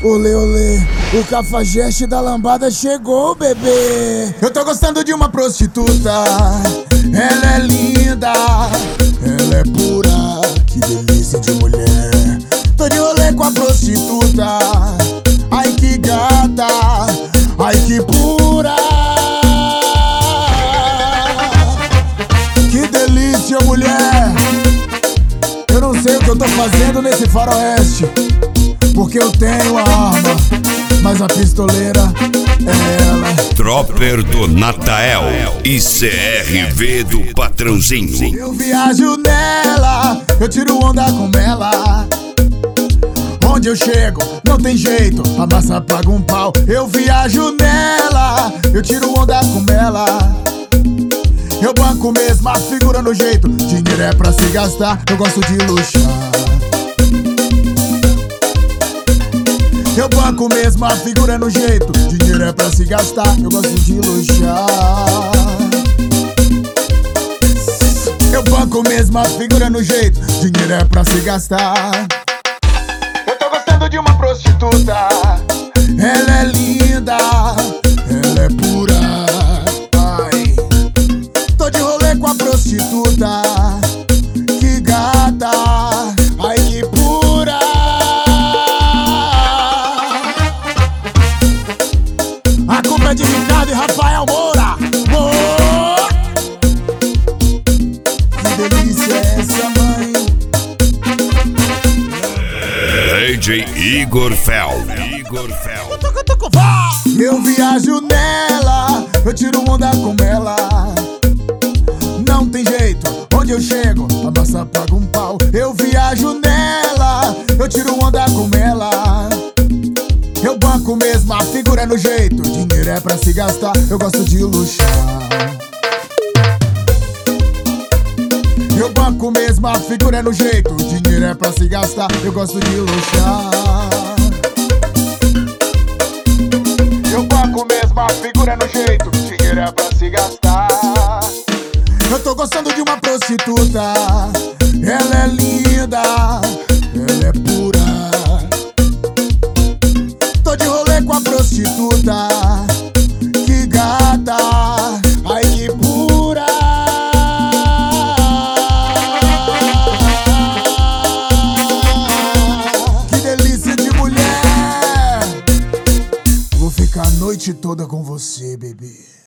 Olê, olê, o cafajeste da lambada chegou, bebê. Eu tô gostando de uma prostituta, ela é linda, ela é pura, que delícia de mulher. Tô de rolê com a prostituta, ai que gata, ai que pura. Que delícia, mulher. Eu não sei o que eu tô fazendo nesse faroeste, porque eu tenho a arma, mas a pistoleira é ela. Tropper do Natael e CRV do Patrãozinho. Eu viajo nela, eu tiro onda com ela. Onde eu chego, não tem jeito, a massa paga um pau. Eu viajo nela, eu tiro onda com ela. Eu banco mesmo, a figura no jeito. Dinheiro é pra se gastar, eu gosto de luxar. Eu banco mesmo, a figura no jeito. Dinheiro é pra se gastar, eu gosto de luxar. Eu banco mesmo, a figura no jeito. Dinheiro é pra se gastar. Eu tô gostando de uma prostituta, ela é linda, ela é pura. Ai, tô de rolê com a prostituta, que gata, ai que pura. A culpa é de Ricardo e Rafael Moura. Que delícia é essa, mãe? DJ Igor Fel. Eu viajo nela, eu tiro onda com ela. Não tem jeito, onde eu chego, a massa paga um pau. Eu viajo nela, eu tiro onda com ela. Eu banco mesmo, a figura é no jeito. Dinheiro é pra se gastar, eu gosto de luxar. Eu banco mesmo, a figura é no jeito. Dinheiro é pra se gastar, eu gosto de luxar. Eu banco mesmo, a figura é no jeito. Dinheiro é pra se gastar. Eu tô gostando de uma prostituta, ela é linda, ela é pura. Tô de rolê com a prostituta, que gata, ai que pura. Que delícia de mulher. Vou ficar a noite toda com você, bebê.